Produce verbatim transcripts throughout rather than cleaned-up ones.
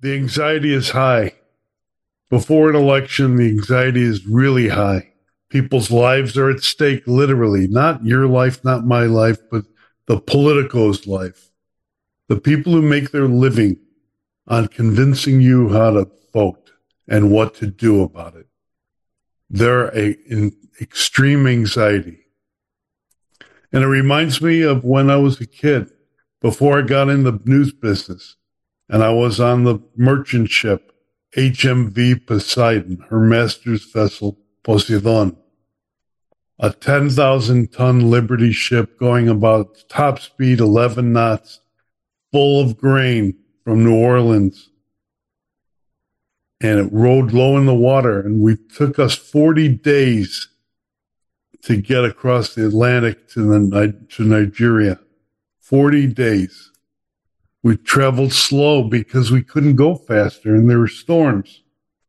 the anxiety is high. Before an election, the anxiety is really high. People's lives are at stake, literally. Not your life, not my life, but the politico's life. The people who make their living on convincing you how to vote and what to do about it. They're a, in extreme anxiety. And it reminds me of when I was a kid, before I got in the news business, and I was on the merchant ship, H M V Poseidon, her master's vessel, Poseidon, a ten thousand ton Liberty ship going about top speed eleven knots, full of grain from New Orleans. And it rode low in the water, and we took us forty days to get across the Atlantic to, the, to Nigeria. forty days. We traveled slow because we couldn't go faster, and there were storms.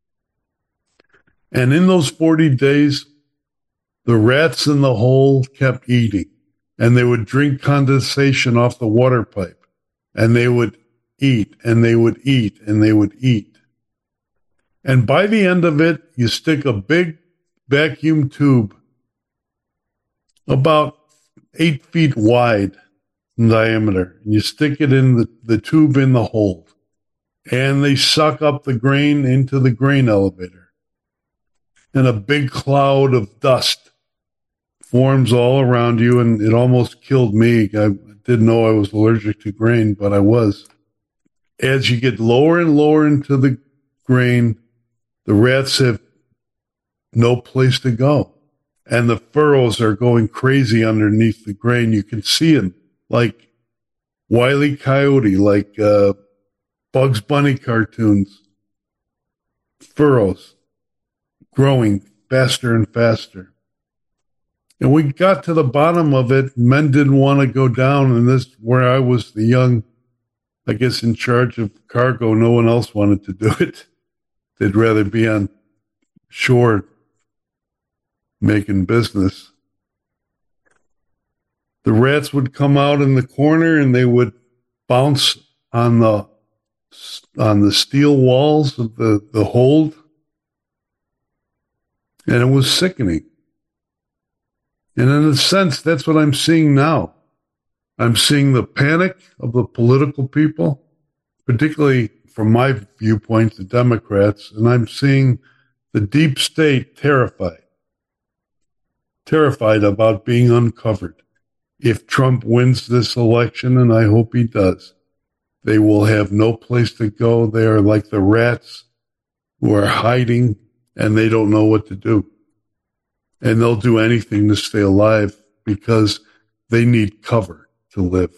And in those forty days, the rats in the hole kept eating, and they would drink condensation off the water pipe, and they would eat, and they would eat, and they would eat. And by the end of it, you stick a big vacuum tube about eight feet wide in diameter, and you stick it in the, the tube in the hole, and they suck up the grain into the grain elevator. And a big cloud of dust forms all around you, and it almost killed me. I didn't know I was allergic to grain, but I was. As you get lower and lower into the grain, the rats have no place to go. And the furrows are going crazy underneath the grain. You can see them like Wile E. Coyote, like uh, Bugs Bunny cartoons. Furrows growing faster and faster. And we got to the bottom of it. Men didn't want to go down. And this, where I was the young, I guess, in charge of cargo, no one else wanted to do it. They'd rather be on shore making business. The rats would come out in the corner and they would bounce on the on the steel walls of the, the hold. And it was sickening. And in a sense, that's what I'm seeing now. I'm seeing the panic of the political people, particularly from my viewpoint, the Democrats, and I'm seeing the deep state terrified. Terrified about being uncovered. If Trump wins this election, and I hope he does, they will have no place to go. They are like the rats who are hiding, and they don't know what to do. And they'll do anything to stay alive because they need cover to live.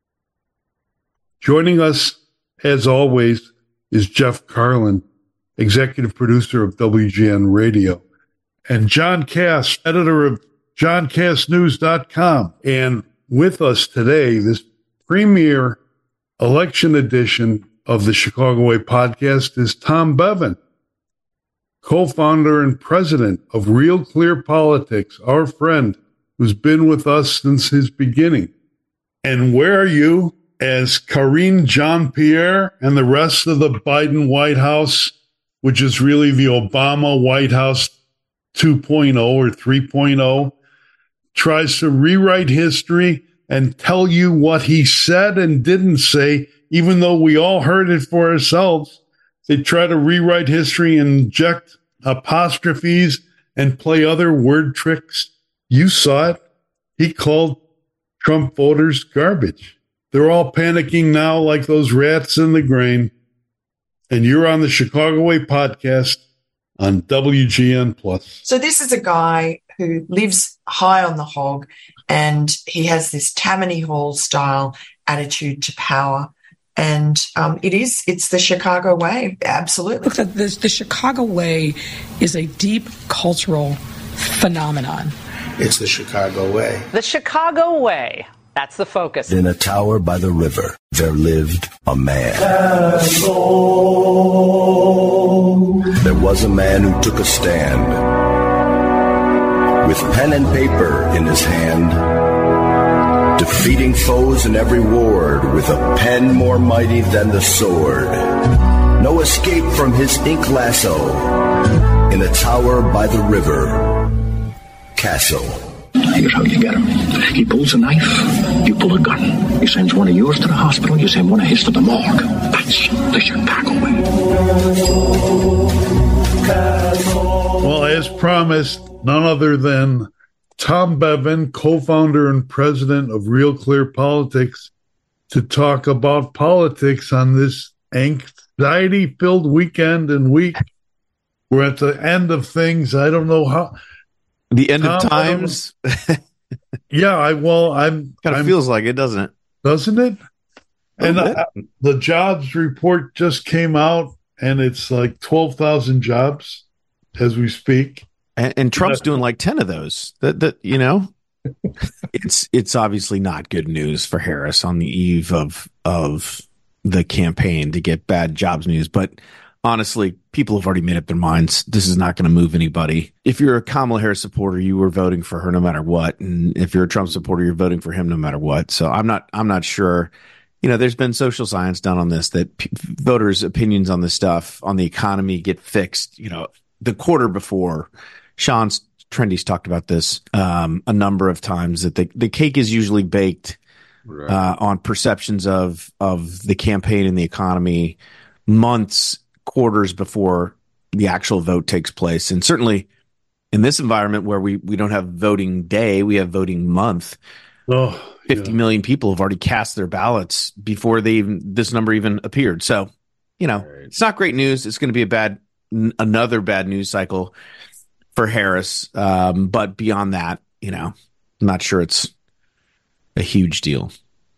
Joining us, as always, is Jeff Carlin, executive producer of W G N Radio, and John Kass, editor of john kass news dot com. And with us today, this premier election edition of the Chicago Way podcast is Tom Bevan, co-founder and president of Real Clear Politics, our friend who's been with us since his beginning. And where are you as Karine Jean-Pierre and the rest of the Biden White House, which is really the Obama White House two point oh or three point oh, tries to rewrite history and tell you what he said and didn't say, even though we all heard it for ourselves. They try to rewrite history and inject apostrophes and play other word tricks. You saw it. He called Trump voters garbage. They're all panicking now like those rats in the grain. And you're on the Chicago Way podcast on W G N Plus. So this is a guy who lives high on the hog, and he has this Tammany Hall style attitude to power. And um, it is, it's the Chicago way, absolutely. Look, the, the, the Chicago way is a deep cultural phenomenon. It's the Chicago way. The Chicago way. That's the focus. In a tower by the river, there lived a man. There was a man who took a stand. With pen and paper in his hand, defeating foes in every ward with a pen more mighty than the sword. now escape from his ink lasso in a tower by the river. Castle. Here's how you get him. He pulls a knife, you pull a gun. He sends one of yours to the hospital, you send one of his to the morgue. That's the Chicago way. Well, as promised, none other than Tom Bevan, co-founder and president of Real Clear Politics, to talk about politics on this anxiety-filled weekend and week. We're at the end of things. I don't know how... The end Tom, of times? Yeah, I well, I'm... Kind of I'm, feels like it, doesn't it? Doesn't it? And I, the jobs report just came out, and it's like twelve thousand jobs as we speak. And, and Trump's doing like ten of those. That that you know, it's it's obviously not good news for Harris on the eve of of the campaign to get bad jobs news. But honestly, people have already made up their minds. This is not going to move anybody. If you're a Kamala Harris supporter, you were voting for her no matter what, and if you're a Trump supporter, you're voting for him no matter what. So I'm not I'm not sure. You know, there's been social science done on this that p- voters' opinions on this stuff, on the economy, get fixed. You know, the quarter before. Sean Trendy's talked about this um, a number of times, that the, the cake is usually baked right. uh, on perceptions of of the campaign and the economy months, quarters before the actual vote takes place. And certainly in this environment where we, we don't have voting day, we have voting month. Oh, yeah. fifty million people have already cast their ballots before they even, this number even appeared. So, you know, right. It's not great news. It's going to be a bad, n- another bad news cycle for Harris. Um, but beyond that, you know, I'm not sure it's a huge deal.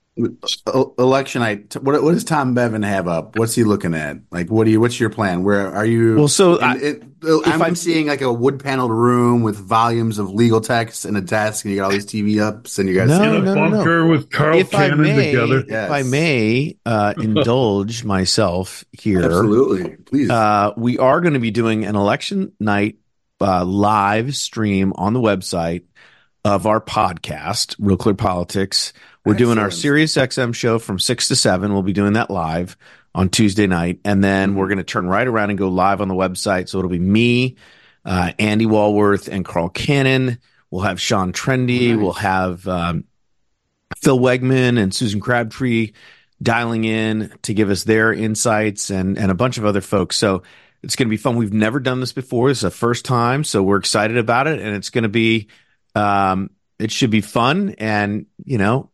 Election night. What, what does Tom Bevan have up? What's he looking at? Like, what do you? What's your plan? Where are you? Well, so in, I, it, I'm, I'm seeing like a wood paneled room with volumes of legal text and a desk, and you got all these T V ups, and you guys no, in a no, bunker no, no. with Carl if Cannon I may, together. If yes. I may uh, indulge myself here, absolutely, please. Uh, we are going to be doing an election night uh, live stream on the website of our podcast, Real Clear Politics. We're Excellent. doing our Sirius X M show from six to seven. We'll be doing that live on Tuesday night. And then we're going to turn right around and go live on the website. So it'll be me, uh, Andy Walworth, and Carl Cannon. We'll have Sean Trendy. Nice. We'll have um, Phil Wegman and Susan Crabtree dialing in to give us their insights, and, and a bunch of other folks. So it's going to be fun. We've never done this before. It's the first time. So we're excited about it. And it's going to be, um, it should be fun. And, you know,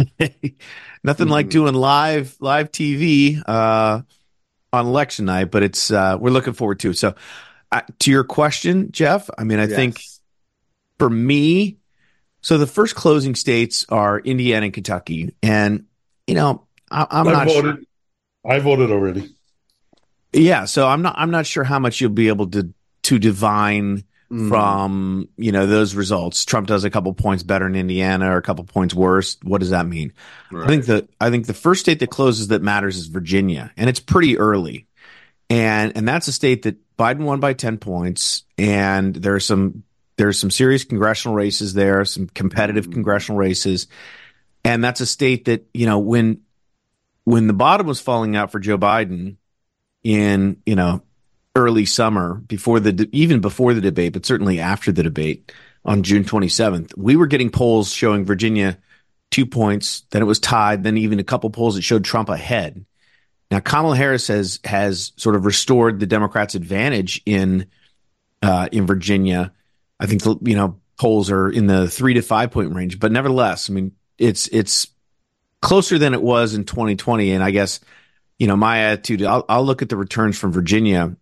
nothing mm-hmm. like doing live live T V uh, on election night, but it's uh, we're looking forward to it. So, uh, to your question, Jeff, I mean, I yes. think for me, so the first closing states are Indiana and Kentucky, and you know, I, I'm I not voted. sure. I voted already. Yeah, so I'm not. I'm not sure how much you'll be able to to divine Mm. from, you know, those results. Trump does a couple points better in Indiana or a couple points worse. What does that mean? Right. I think the I think the first state that closes that matters is Virginia, and it's pretty early. And and that's a state that Biden won by ten points, and there's some there's some serious congressional races there, some competitive mm. congressional races. And that's a state that, you know, when when the bottom was falling out for Joe Biden in, you know, early summer, before the even before the debate, but certainly after the debate on June twenty-seventh, we were getting polls showing Virginia two points, then it was tied, then even a couple polls that showed Trump ahead. Now, Kamala Harris has has sort of restored the Democrats' advantage in uh, in Virginia. I think the, you know, polls are in the three to five point range, but nevertheless, I mean, it's it's closer than it was in twenty twenty. And I guess, you know, my attitude, I'll, I'll look at the returns from Virginia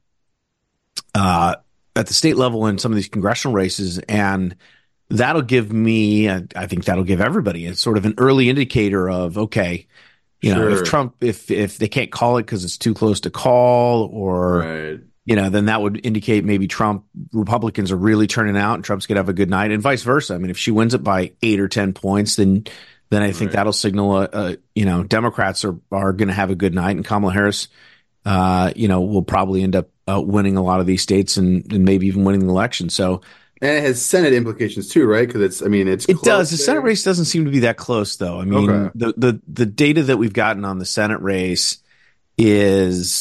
Uh, at the state level in some of these congressional races, and that'll give me, I think that'll give everybody, a sort of an early indicator of, okay, you sure. know, if Trump, if if they can't call it because it's too close to call, or, right. you know, then that would indicate maybe Trump, Republicans are really turning out and Trump's going to have a good night, and vice versa. I mean, if she wins it by eight or ten points, then then I think right. that'll signal, a, a, you know, Democrats are, are going to have a good night, and Kamala Harris, uh, you know, will probably end up Uh, winning a lot of these states, and, and maybe even winning the election. So, and it has Senate implications too, right? Because it's, I mean, it's it does. The Senate race doesn't seem to be that close, though. I mean, okay. the the the data that we've gotten on the Senate race is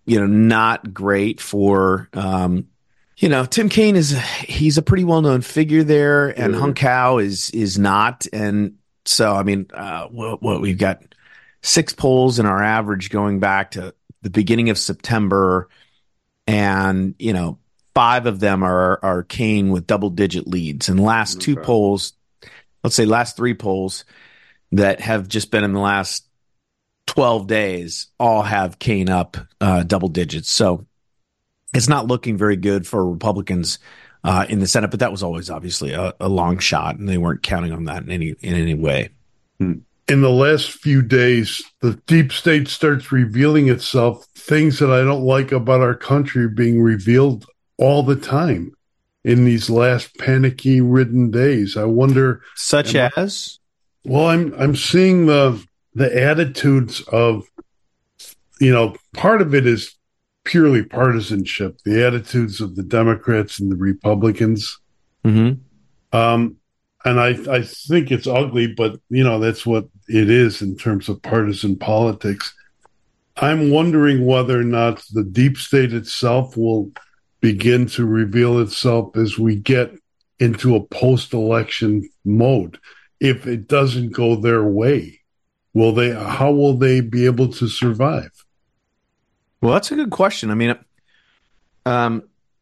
you know, not great for, um, you know, Tim Kaine is, he's a pretty well-known figure there, and Sure. Hung Cao is, is not. And so, I mean, uh, what, what we've got six polls in our average going back to the beginning of September. And, you know, five of them are, are Kaine with double digit leads. And the last two Okay. polls, let's say last three polls that have just been in the last twelve days, all have Kaine up uh, double digits. So it's not looking very good for Republicans uh, in the Senate, but that was always obviously a, a long shot, and they weren't counting on that in any in any way. In the last few days, the deep state starts revealing itself. Things that I don't like about our country being revealed all the time in these last panicky-ridden days. I wonder, such as, well, I'm I'm seeing the the attitudes of, you know, part of it is purely partisanship, the attitudes of the Democrats and the Republicans. mm-hmm. Um, and I, I think it's ugly, but, you know, that's what it is in terms of partisan politics. I'm wondering whether or not the deep state itself will begin to reveal itself as we get into a post-election mode. If it doesn't go their way, will they? How will they be able to survive? Well, that's a good question. I mean, um,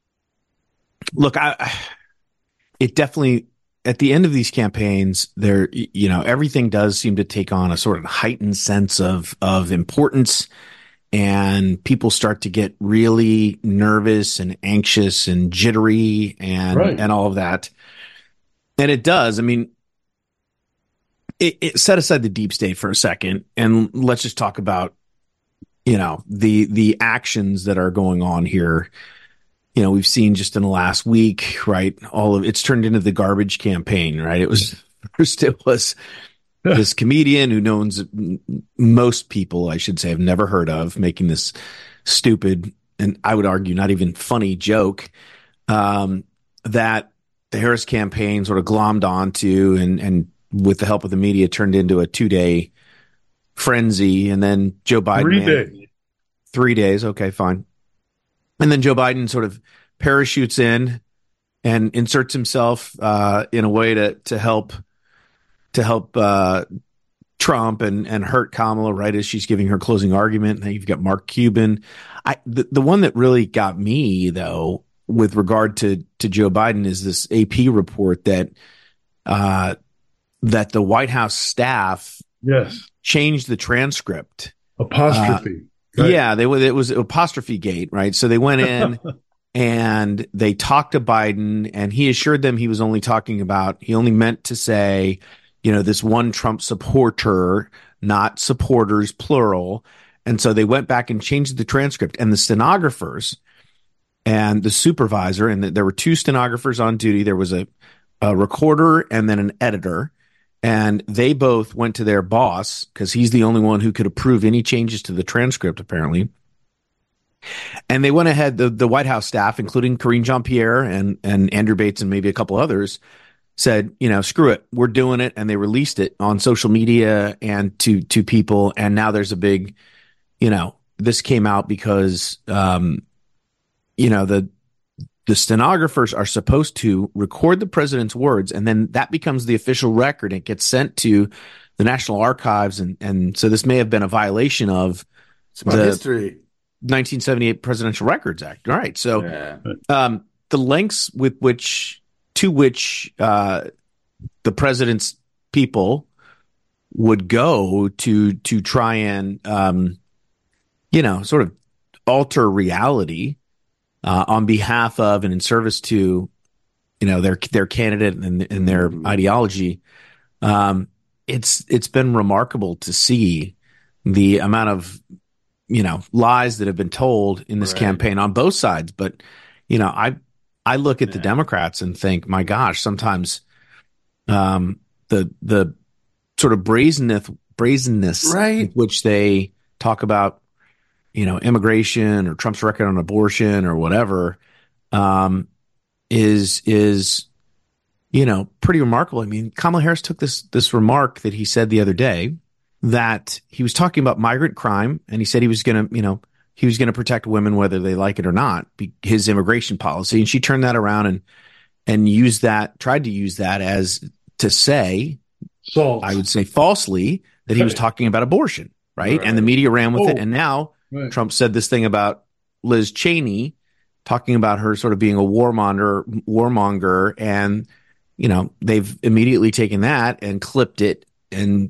look, I, it definitely, at the end of these campaigns, there, you know, everything does seem to take on a sort of heightened sense of, of importance, and people start to get really nervous and anxious and jittery and, Right. and all of that. And it does. I mean, it, it set aside the deep state for a second, and let's just talk about, you know, the the actions that are going on here. You know, we've seen just in the last week, right? All of it's turned into the garbage campaign, right? It was first it was this comedian who knows most people, I should say, have never heard of, making this stupid and I would argue not even funny joke um, that the Harris campaign sort of glommed onto, and and with the help of the media turned into a two day frenzy. And then Joe Biden, Three had- days. three days, okay, fine. And then Joe Biden sort of parachutes in and inserts himself uh, in a way to to help to help uh, Trump and and hurt Kamala right as she's giving her closing argument. And then you've got Mark Cuban. I the, the one that really got me though, with regard to to Joe Biden, is this A P report that uh, that the White House staff Yes. changed the transcript. Apostrophe. Uh, Right. Yeah, they it was apostrophe gate, right? So they went in and they talked to Biden, and he assured them he was only talking about, he only meant to say, you know, this one Trump supporter, not supporters, plural. And so they went back and changed the transcript, and the stenographers and the supervisor, and there were two stenographers on duty. There was a, a recorder and then an editor. And they both went to their boss, because he's the only one who could approve any changes to the transcript, apparently. And they went ahead, the, the White House staff, including Karine Jean-Pierre and, and Andrew Bates and maybe a couple others, said, you know, screw it, we're doing it. And they released it on social media and to to people. And now there's a big, you know, this came out because, um, you know, the The stenographers are supposed to record the president's words, and then that becomes the official record. It gets sent to the National Archives, and, and so this may have been a violation of It's about the history. nineteen seventy-eight Presidential Records Act. All right, so Yeah. um, the lengths with which to which uh, the president's people would go to to try and um, you know, sort of alter reality uh, on behalf of and in service to, you know, their their candidate and, and their Mhm. ideology. Um, it's it's been remarkable to see the amount of, you know, lies that have been told in this Right. campaign on both sides. But, you know, I I look at the Yeah. Democrats and think, my gosh, sometimes um, the the sort of brazenness brazenness Right. with which they talk about, you know, immigration or Trump's record on abortion or whatever, um, is is you know, pretty remarkable. I mean, Kamala Harris took this this remark that he said the other day, that he was talking about migrant crime, and he said he was going to, you know, he was going to protect women whether they like it or not, be, his immigration policy. And she turned that around and and used that, tried to use that as to say, so I would say falsely, that he was talking about abortion, right? right. And the media ran with oh, it. And now right. Trump said this thing about Liz Cheney, talking about her sort of being a warmonger, warmonger, and you know they've immediately taken that and clipped it and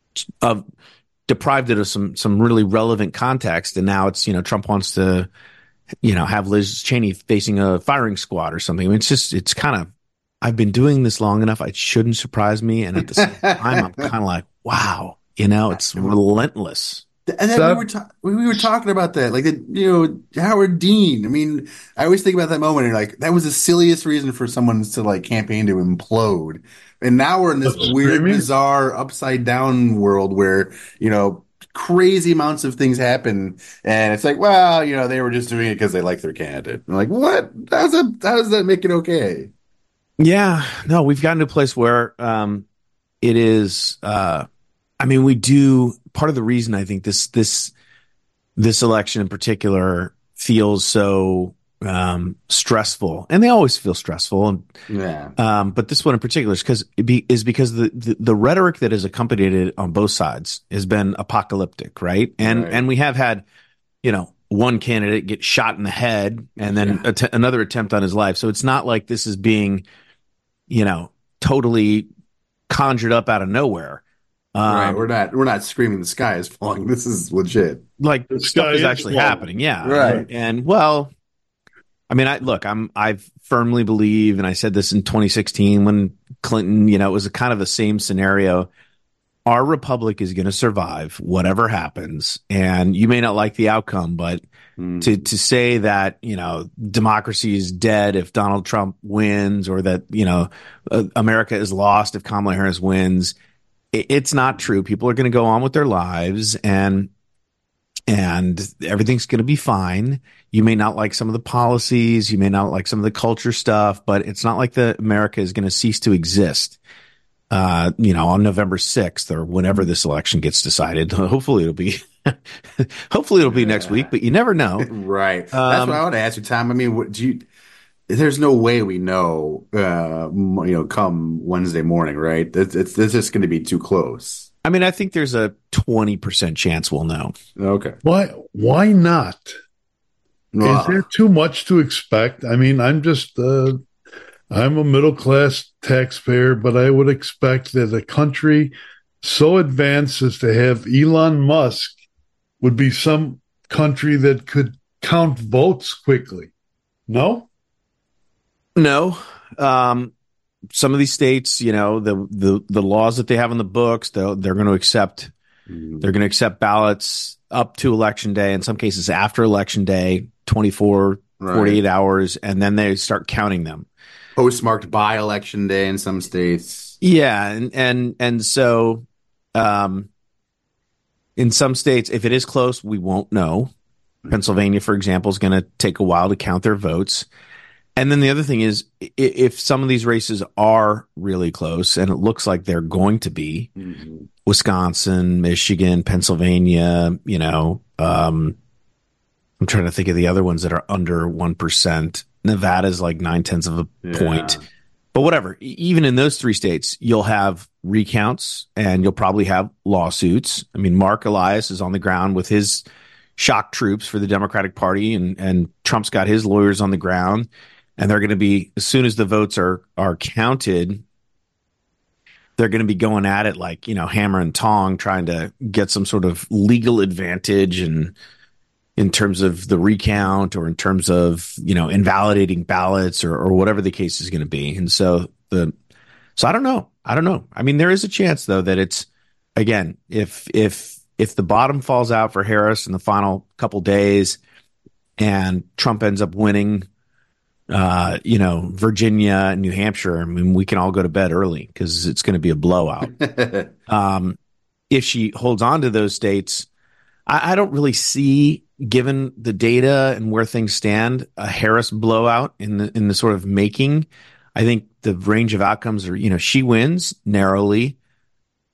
uh, deprived it of some some really relevant context. And now it's you know Trump wants to you know have Liz Cheney facing a firing squad or something. I mean, it's just it's kind of I've been doing this long enough. It shouldn't surprise me, and at the same time, I'm kind of like, wow, you know, it's relentless. And then we were ta- we were talking about that, like the, you know Howard Dean. I mean, I always think about that moment. And like that was the silliest reason for someone to like campaign to implode. And now we're in this That's weird, screaming. bizarre, upside down world where you know crazy amounts of things happen, and it's like, well, you know, they were just doing it because they like their candidate. I'm like, what? How's that? How does that make it okay? Yeah, no, we've gotten to a place where um, it is. Uh, I mean, we do. Part of the reason I think this this this election in particular feels so um, stressful, and they always feel stressful, and yeah. Um, but this one in particular is because be, is because the, the the rhetoric that has accompanied it on both sides has been apocalyptic, right? And right. and we have had, you know, one candidate get shot in the head, and then yeah. att- another attempt on his life. So it's not like this is being, you know, totally conjured up out of nowhere. Um, right, we're not we're not screaming the sky is falling. This is legit. Like The stuff sky is is actually falling. happening, yeah. Right. And, and well, I mean, I look, I'm I firmly believe, and I said this in twenty sixteen when Clinton, you know, it was a kind of the same scenario. Our republic is going to survive whatever happens, and you may not like the outcome, but Mm. to to say that you know democracy is dead if Donald Trump wins, or that you know uh, America is lost if Kamala Harris wins. It's not true. People are going to go on with their lives, and and everything's going to be fine. You may not like some of the policies, you may not like some of the culture stuff, but it's not like the America is going to cease to exist. Uh, you know, on November sixth or whenever this election gets decided. Hopefully, it'll be hopefully it'll be next week, but you never know. Right. That's Um, what I want to ask you, Tom. I mean, what, do you? There's no way we know, uh, m- you know, come Wednesday morning, right? It's, it's, it's just going to be too close. I mean, I think there's a twenty percent chance we'll know. Okay. Why? Why not? Well, Is there too much to expect? I mean, I'm just, uh, I'm a middle class taxpayer, but I would expect that a country so advanced as to have Elon Musk would be some country that could count votes quickly. No? No. Um, some of these states, you know, the, the, the laws that they have in the books, they're, they're going to accept, mm, they're going to accept ballots up to election day, in some cases after election day, twenty-four, Right. forty-eight hours, and then they start counting them. postmarked by election day in some states. Yeah. And, and, and so, um, in some states, if it is close, we won't know. Pennsylvania, for example, is going to take a while to count their votes. And then the other thing is, i- if some of these races are really close, and it looks like they're going to be, Mm-hmm. Wisconsin, Michigan, Pennsylvania, you know, um, I'm trying to think of the other ones that are under one percent. Nevada's like nine tenths of a Yeah. point. But whatever, e- even in those three states, you'll have recounts and you'll probably have lawsuits. I mean, Mark Elias is on the ground with his shock troops for the Democratic Party, and, and Trump's got his lawyers on the ground. And they're going to be, as soon as the votes are are counted, they're going to be going at it like, you know, hammer and tong, trying to get some sort of legal advantage, and in terms of the recount, or in terms of, you know, invalidating ballots, or, or whatever the case is going to be. And so the, so I don't know. I don't know. I mean, there is a chance though that it's, again, if, if, if the bottom falls out for Harris in the final couple days and Trump ends up winning, uh, you know, Virginia and New Hampshire, I mean, we can all go to bed early because it's going to be a blowout. um, if she holds on to those states, I, I don't really see, given the data and where things stand, a Harris blowout in the in the sort of making. I think the range of outcomes are, you know, she wins narrowly.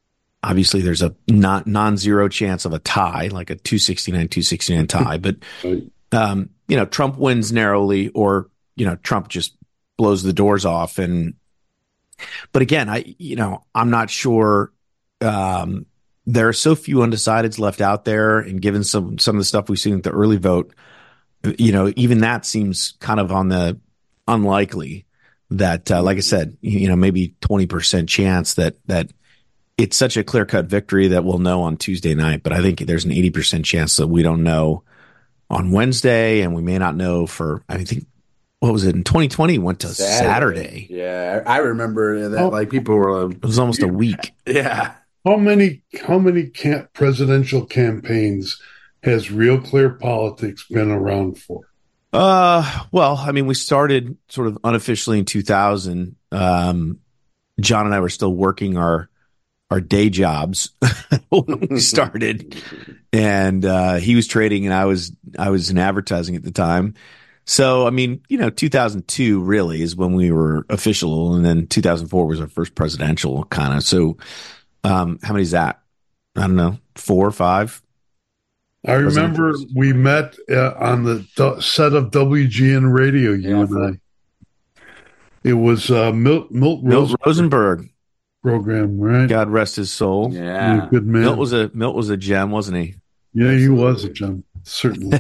obviously there's a not non-zero chance of a tie, like a two sixty-nine two sixty-nine tie. But, um, you know, Trump wins narrowly, or, you know, Trump just blows the doors off. And, but again, I, you know, I'm not sure. Um, there are so few undecideds left out there. And given some, some of the stuff we've seen at the early vote, you know, even that seems kind of on the unlikely that, uh, like I said, you know, maybe twenty percent chance that, that it's such a clear cut victory that we'll know on Tuesday night. But I think there's an eighty percent chance that we don't know on Wednesday, and we may not know for, I think, what was it in twenty twenty? Went to Saturday. Saturday. Yeah. I remember that, oh, like people were, um, it was almost a week. Yeah. How many, how many camp, presidential campaigns has Real Clear Politics been around for? Uh, well, I mean, we started sort of unofficially in two thousand. Um, John and I were still working our our day jobs when we started, and uh, he was trading, and I was I was in advertising at the time. So, I mean, you know, two thousand two really is when we were official, and then two thousand four was our first presidential kind of. So, um, how many is that? I don't know, four or five. I remember we met uh, on the do- set of W G N Radio, you yeah, and I. It was uh, Milt, Milt, Milt Rosenberg, Rosenberg program, right? God rest his soul. Yeah, yeah, good man. Milt was a Milt was a gem, wasn't he? Yeah, he was a gem, certainly.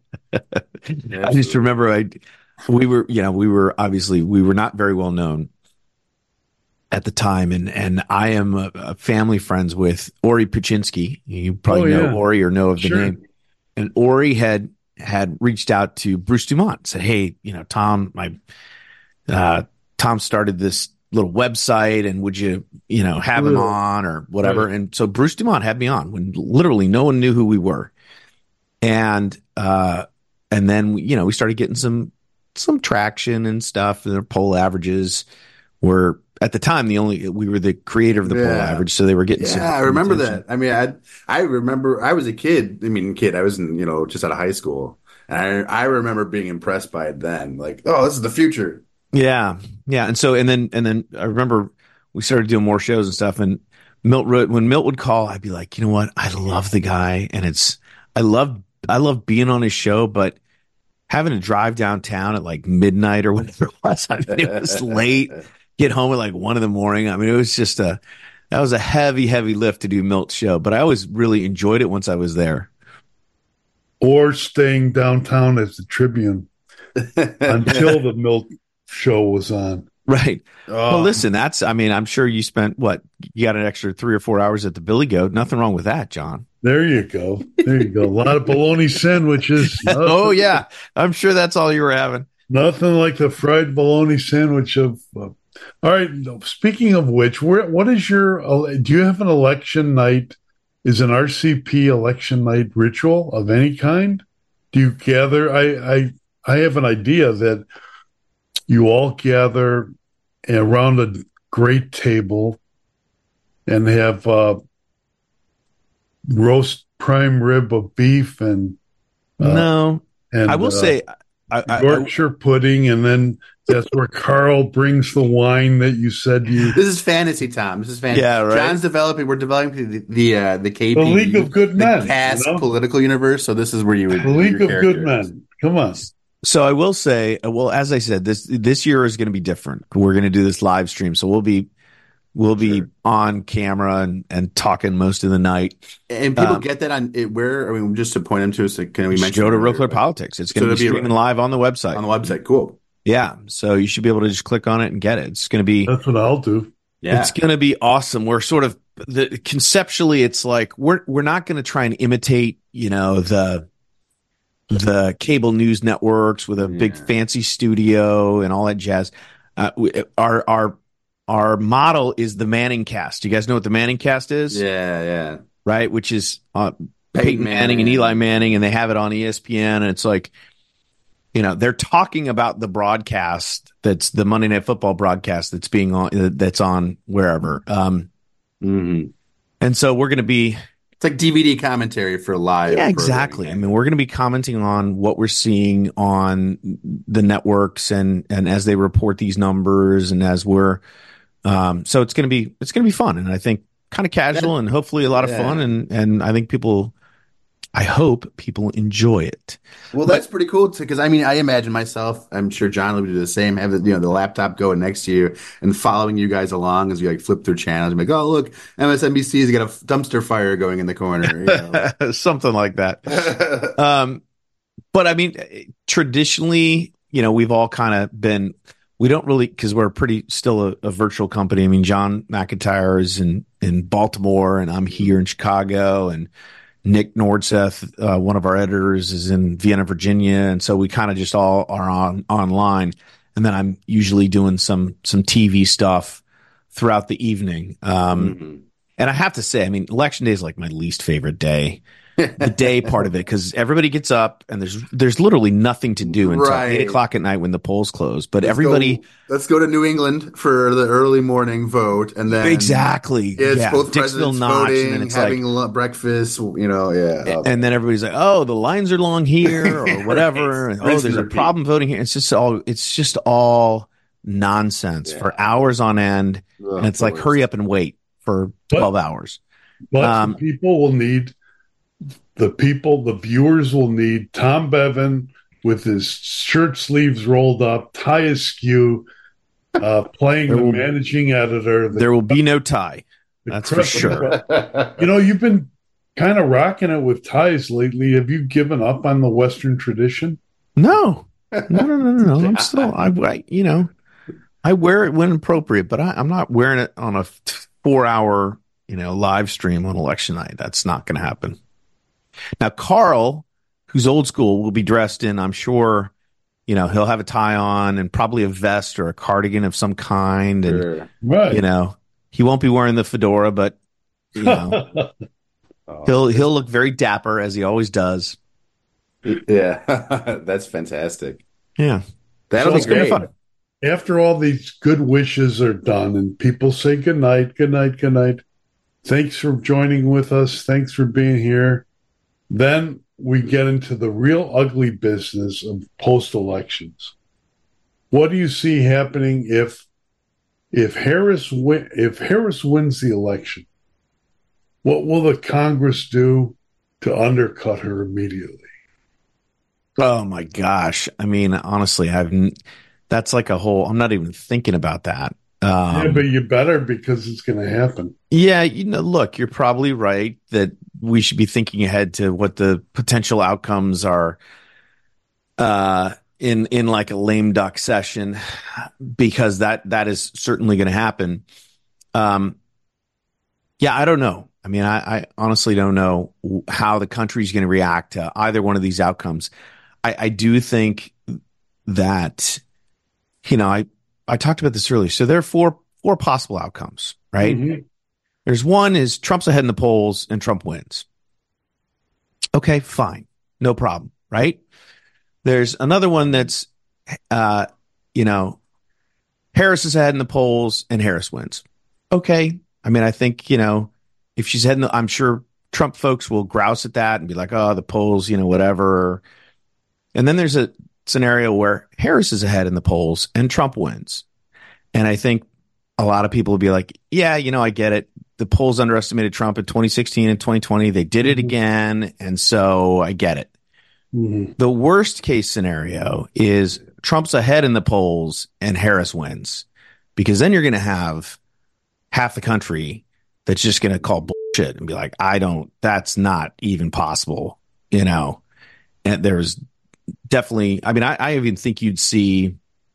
I just remember, I we were, you know, we were obviously we were not very well known at the time, and and I am a, a family friends with Ori Puchinsky. You probably oh, know yeah. Ori or know of the sure. name. And Ori had had reached out to Bruce Dumont, said, "Hey, you know, Tom, my uh, Tom started this little website, and would you, you know, have him on or whatever?" Right. And so Bruce Dumont had me on when literally no one knew who we were, and uh, and then you know we started getting some some traction and stuff. And their poll averages were, at the time, the only we were the creator of the yeah. poll average, so they were getting. Yeah, some I remember attention. that. I mean, I I remember I was a kid. I mean, kid. I was in, you know, just out of high school, and I I remember being impressed by it then. Like, oh, this is the future. Yeah, yeah, and so and then and then I remember we started doing more shows and stuff. And Milt, when Milt would call, I'd be like, you know what? I love the guy, and it's I love I love being on his show, but having to drive downtown at like midnight or whatever it was, I mean, it was late. Get home at like one in the morning. I mean, it was just a, that was a heavy, heavy lift to do Milt's show, but I always really enjoyed it once I was there. Or staying downtown as the Tribune until the Milt show was on. Right. Oh. Well, listen, that's, I mean, I'm sure you spent what, you got an extra three or four hours at the Billy Goat. Nothing wrong with that, John. There you go. There you go. A lot of bologna sandwiches. Oh, yeah. I'm sure that's all you were having. Nothing like the fried bologna sandwich of, uh, all right. Speaking of which, where, what is your, do you have an election night? Is an R C P election night ritual of any kind? Do you gather? I, I, I have an idea that you all gather around a great table and have uh, roast prime rib of beef and uh, no. And I will uh, say, I, I, Yorkshire I, pudding, and then that's where Carl brings the wine that you said you. This is fantasy, Tom. This is fantasy. Yeah, right. John's developing. We're developing the the uh, the K P, the League of Good Men, the cast you know? political universe. So this is where you would. The League of Good Men. Come on. So I will say, well, as I said, this this year is going to be different. We're going to do this live stream, so we'll be we'll be sure. on camera and, and talking most of the night. And people um, get that on it, where? I mean, just to point them to us, like, can we mention? Go to Real Clear Politics. It's going to so be streaming be live on the website. On the website, cool. Yeah, so you should be able to just click on it and get it. It's going to be. That's what I'll do. Yeah, it's going to be awesome. We're sort of the conceptually, it's like we're we're not going to try and imitate, you know, the. the cable news networks with a yeah. big fancy studio and all that jazz. Uh, we, our our our model is the Manning cast. You guys know what the Manning cast is? Yeah, yeah. Right, which is uh, Peyton Manning, Manning and Eli Manning, and they have it on E S P N. And it's like, you know, they're talking about the broadcast that's the Monday Night Football broadcast that's being on that's on wherever. Um, mm-hmm. And so we're going to be. It's like D V D commentary for live. Yeah, exactly. I mean, we're going to be commenting on what we're seeing on the networks and, and as they report these numbers and as we're, um, so it's going to be, it's going to be fun. And I think, kind of casual and hopefully a lot of yeah. fun. And, and I think people, I hope people enjoy it. Well, But- that's pretty cool too, because I mean, I imagine myself. I'm sure John will do the same. Have the you know the laptop going next to you and following you guys along as you like flip through channels. And be like, oh look, M S N B C's got a dumpster fire going in the corner. You know? Something like that. um, but I mean, traditionally, you know, we've all kind of been. We don't really because we're pretty still a, a virtual company. I mean, John McIntyre is in in Baltimore, and I'm here in Chicago, and Nick Nordseth, uh, one of our editors, is in Vienna, Virginia, and so we kind of just all are on online. And then I'm usually doing some some T V stuff throughout the evening. Um, mm-hmm. And I have to say, I mean, election day is like my least favorite day. The day part of it, because everybody gets up and there's there's literally nothing to do until Right. eight o'clock at night when the polls close. But Let's everybody, go, let's go to New England for the early morning vote, and then exactly, it's yeah, both Dixville presidents Notch, voting, and then it's having like, lu- breakfast. You know, yeah, and then everybody's like, "Oh, the lines are long here," or whatever. Right. And, oh, Rinse there's and a repeat. problem voting here. It's just all it's just all nonsense Yeah. for hours on end, Ugh, and it's like worst. hurry up and wait for twelve hours. But Um, people will need the people, the viewers will need Tom Bevan with his shirt sleeves rolled up, tie askew, uh, playing There the will- managing editor. The, There will be no tie. the That's for crust- sure. You know, you've been kind of rocking it with ties lately. Have you given up on the Western tradition? No, no, no, no, no, no. I'm still, I, I, you know, I wear it when appropriate, but I, I'm not wearing it on a four hour, you know, live stream on election night. That's not going to happen. Now, Carl, who's old school, will be dressed in, I'm sure, you know, he'll have a tie on and probably a vest or a cardigan of some kind. And, Sure. Right. you know, he won't be wearing the fedora, but, you know, Oh, he'll, he'll look very dapper as he always does. yeah, that's fantastic. Yeah. That'll So be great. fun. After all these good wishes are done and people say good night, good night, good night. Thanks for joining with us. Thanks for being here. Then we get into the real ugly business of post elections. What do you see happening if if Harris win, if Harris wins the election? What will the Congress do to undercut her immediately? Oh my gosh. I mean, honestly, I've, n- that's like a whole, I'm not even thinking about that. Um, yeah, but you better, because it's going to happen. yeah, you know, look, you're probably right that we should be thinking ahead to what the potential outcomes are, uh, in, in like a lame duck session, because that, that is certainly going to happen. Um, yeah, I don't know. I mean, I, I honestly don't know how the country's going to react to either one of these outcomes. I, I do think that, you know, I, I talked about this earlier. So there are four, four possible outcomes, right? Mhm. There's one is Trump's ahead in the polls and Trump wins. Okay, fine. No problem, right? There's another one that's, uh, you know, Harris is ahead in the polls and Harris wins. Okay. I mean, I think, you know, if she's heading, I'm sure Trump folks will grouse at that and be like, oh, the polls, you know, whatever. And then there's a scenario where Harris is ahead in the polls and Trump wins. And I think a lot of people will be like, yeah, you know, I get it. The polls underestimated Trump in twenty sixteen and twenty twenty. They did it again. And so I get it. Mhm. The worst case scenario is Trump's ahead in the polls and Harris wins, because then you're going to have half the country that's just going to call bullshit and be like, I don't, that's not even possible, you know? And there's definitely, I mean, I, I even think you'd see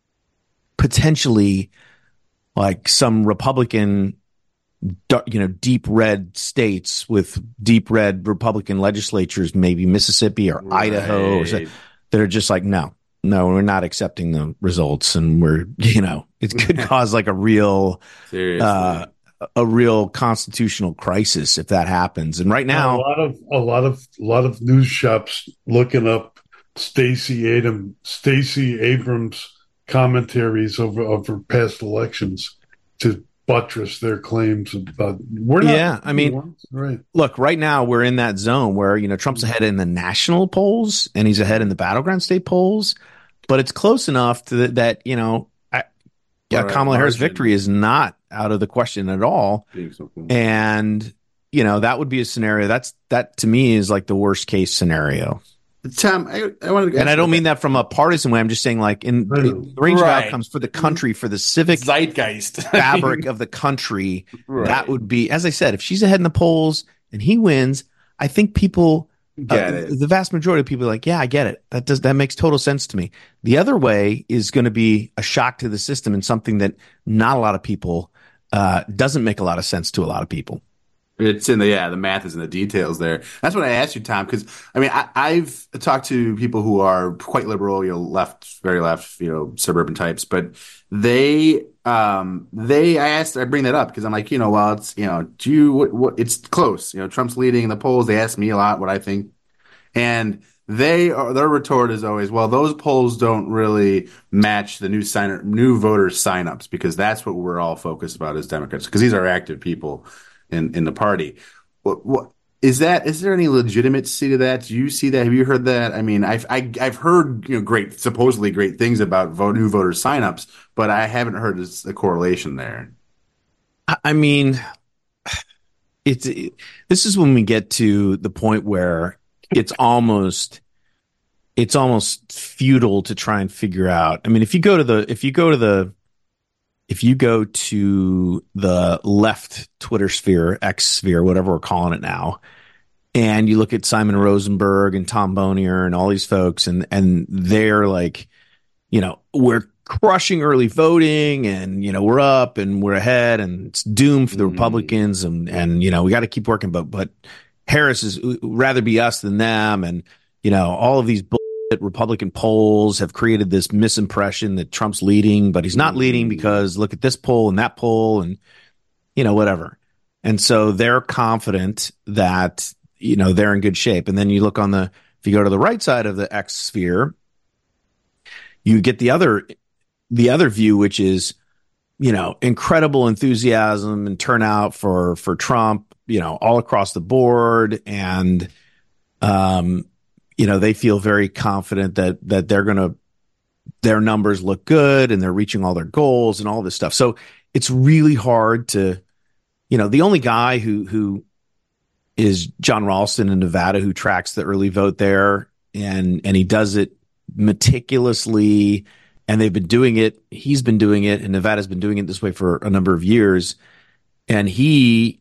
potentially like some Republican, you know, deep red states with deep red Republican legislatures, maybe Mississippi or Right. Idaho, or so, that are just like, no, no, we're not accepting the results. And we're, you know, it could cause like a real, Seriously. uh, a real constitutional crisis if that happens. And right a now, lot of a lot of a lot of news shops looking up Stacey Adam Stacey Abrams commentaries over over past elections to buttress their claims about we're not Yeah, I mean, right. look, right now we're in that zone where, you know, Trump's ahead in the national polls and he's ahead in the battleground state polls, but it's close enough to the, that, you know, I, yeah, a Kamala Harris margin. victory is not out of the question at all. So cool. And, you know, that would be a scenario that's, that to me is like the worst case scenario. Tom, I, I wanted to and I don't mean that from a partisan way. I'm just saying, like, in, in the range Right. of outcomes for the country, for the civic zeitgeist fabric of the country, Right. that would be, as I said, if she's ahead in the polls and he wins, I think people Get uh, it. the vast majority of people are like, yeah, I get it. That does that makes total sense to me. The other way is going to be a shock to the system and something that not a lot of people uh, doesn't make a lot of sense to a lot of people. It's in the yeah, the math is in the details there. That's what I asked you, Tom, because I mean I, I've talked to people who are quite liberal, you know, left, very left, you know, suburban types, but they um they I asked I bring that up because I'm like, you know, well, it's you know, do you what, what it's close, you know, Trump's leading in the polls. They ask me a lot what I think, and they are their retort is always, well, those polls don't really match the new sign new voter signups because that's what we're all focused about as Democrats because these are active people in in the party. What, what is that? Is there any legitimacy to that? Do you see that? Have you heard that? I mean, I've I, I've heard you know great, supposedly great things about vote, new voter signups, but I haven't heard a correlation there. I mean, it's it, this is when we get to the point where it's almost it's almost futile to try and figure out. I mean, if you go to the if you go to the If you go to the left Twitter sphere, X sphere, whatever we're calling it now, and you look at Simon Rosenberg and Tom Bonier and all these folks, and and they're like, you know, we're crushing early voting, and you know, we're up and we're ahead, and it's doomed for the mm-hmm. Republicans, and and you know, we got to keep working, but but Harris is rather be us than them, and you know, all of these bull- Republican polls have created this misimpression that Trump's leading, but he's not leading because look at this poll and that poll and, you know, whatever. And so they're confident that, you know, they're in good shape. And then you look on the, if you go to the right side of the X sphere, you get the other, the other view, which is, you know, incredible enthusiasm and turnout for, for Trump, you know, all across the board. And, um, you know, they feel very confident that that they're going to, their numbers look good and they're reaching all their goals and all this stuff. So it's really hard to, you know, the only guy who who is John Ralston in Nevada who tracks the early vote there, and and he does it meticulously, and they've been doing it. He's been doing it, and Nevada's been doing it this way for a number of years, and he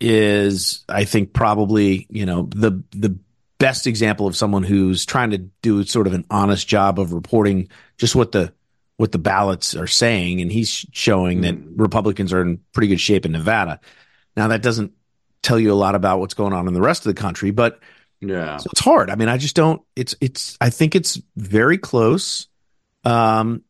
is, I think, probably, you know, the the best example of someone who's trying to do sort of an honest job of reporting just what the what the ballots are saying, and he's showing that Republicans are in pretty good shape in Nevada. Now, that doesn't tell you a lot about what's going on in the rest of the country, but yeah, so it's hard. I mean, I just don't. It's it's. I think it's very close. Um,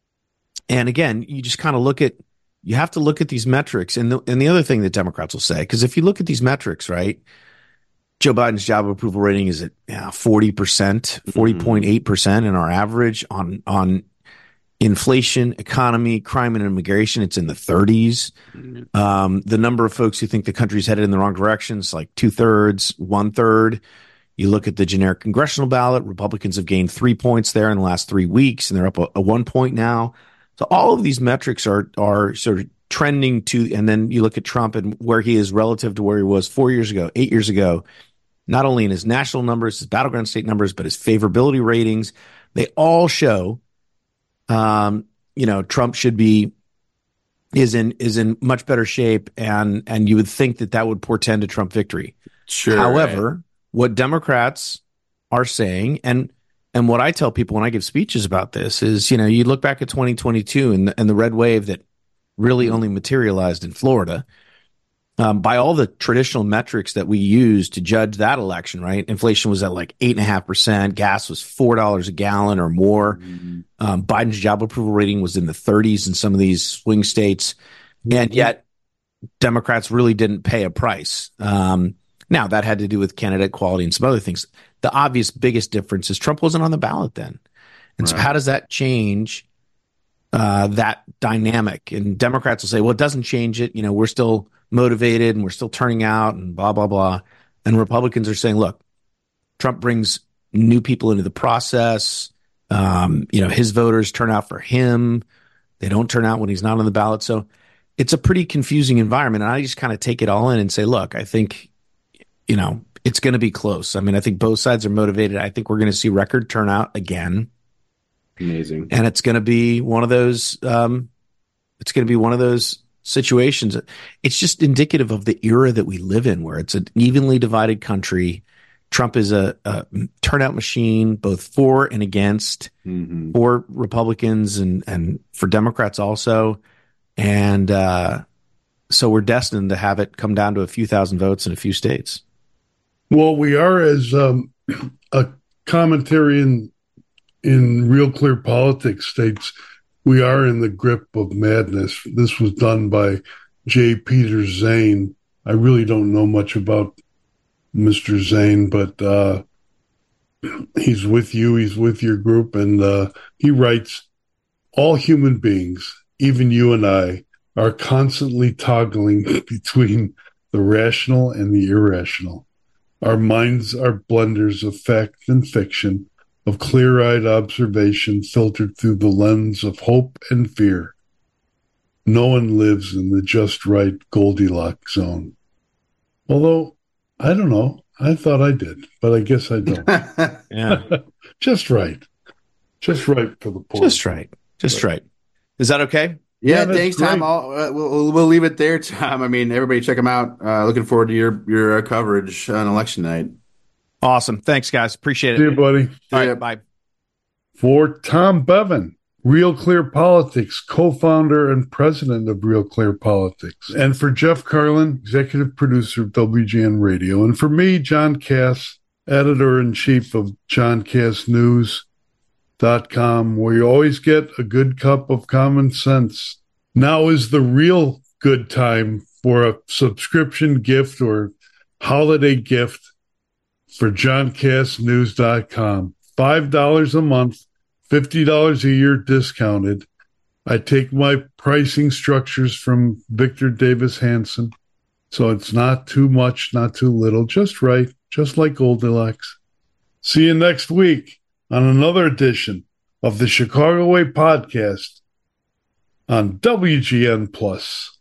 and again, you just kind of look at. You have to look at these metrics, and the and the other thing that Democrats will say, because if you look at these metrics, right. Joe Biden's job approval rating is at yeah, forty percent, forty point eight percent in our average on, on inflation, economy, crime, and immigration. It's in the thirties. Um, the number of folks who think the country's headed in the wrong direction is like two thirds, one third. You look at the generic congressional ballot. Republicans have gained three points there in the last three weeks, and they're up a, a one point now. So all of these metrics are, are sort of trending to, and then you look at Trump and where he is relative to where he was four years ago, eight years ago. Not only in his national numbers, his battleground state numbers, but his favorability ratings, they all show, um, you know, Trump should be is in is in much better shape, and and you would think that that would portend a Trump victory. Sure. However, right. what Democrats are saying, and and what I tell people when I give speeches about this is, you know, you look back at twenty twenty-two and the, and the red wave that really only materialized in Florida. Um, by all the traditional metrics that we use to judge that election, right? Inflation was at like eight and a half percent. Gas was four dollars a gallon or more. Mm-hmm. Um, Biden's job approval rating was in the thirties in some of these swing states, mm-hmm. and yet Democrats really didn't pay a price. Um, now that had to do with candidate quality and some other things. The obvious biggest difference is Trump wasn't on the ballot then, and right. so how does that change uh, that dynamic? And Democrats will say, "Well, it doesn't change it. You know, we're still motivated and we're still turning out and blah, blah, blah." And Republicans are saying, look, Trump brings new people into the process. Um, you know, his voters turn out for him. They don't turn out when he's not on the ballot. So it's a pretty confusing environment. And I just kind of take it all in and say, look, I think, you know, it's going to be close. I mean, I think both sides are motivated. I think we're going to see record turnout again. Amazing. And it's going to be one of those, um, it's going to be one of those situations. It's just indicative of the era that we live in, where it's an evenly divided country. Trump is a, a turnout machine, both for and against, mm-hmm. for Republicans and, and for Democrats also. And uh, so we're destined to have it come down to a few thousand votes in a few states. Well, we are, as um, a commentary in, in Real Clear Politics states, we are in the grip of madness. This was done by J. Peter Zane. I really don't know much about Mister Zane, but uh, he's with you. He's with your group. And uh, he writes, all human beings, even you and I, are constantly toggling between the rational and the irrational. Our minds are blenders of fact and fiction, of clear-eyed observation filtered through the lens of hope and fear. No one lives in the just right Goldilocks zone. Although, I don't know. I thought I did, but I guess I don't. Yeah. Just right. Just right for the poor. Just right. Just right. Is that okay? Yeah, Yeah, thanks, Tom. I'll, uh, we'll, we'll leave it there, Tom. I mean, everybody check him out. Uh, looking forward to your, your uh, coverage on election night. Awesome. Thanks, guys. Appreciate it. See you, buddy. All right, bye. For Tom Bevan, Real Clear Politics, co-founder and president of Real Clear Politics. And for Jeff Carlin, executive producer of W G N Radio. And for me, John Cass, editor-in-chief of john cass news dot com, where you always get a good cup of common sense. Now is the real good time for a subscription gift or holiday gift for john cass news dot com. five dollars a month, fifty dollars a year discounted. I take my pricing structures from Victor Davis Hanson, so it's not too much, not too little, just right, just like Goldilocks. See you next week on another edition of the Chicago Way podcast on W G N Plus.